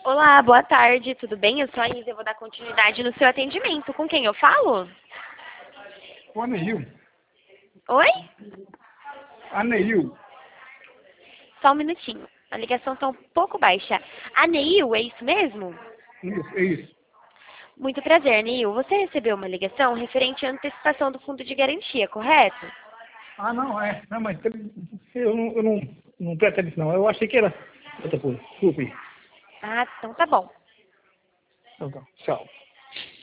Olá, boa tarde, tudo bem? Eu sou a Isa, eu vou dar continuidade no seu atendimento. Com quem eu falo? O Aneil. Oi? Aneil. Só um minutinho. A ligação está um pouco baixa. A Neil, é isso mesmo? Isso, é isso. Muito prazer, Neil. Você recebeu uma ligação referente à antecipação do fundo de garantia, correto? Ah, não, é. Não, mas eu não pretendo isso, não. Eu achei que era outra coisa. Desculpe. Ah, então tá bom. Então, tá. Tchau.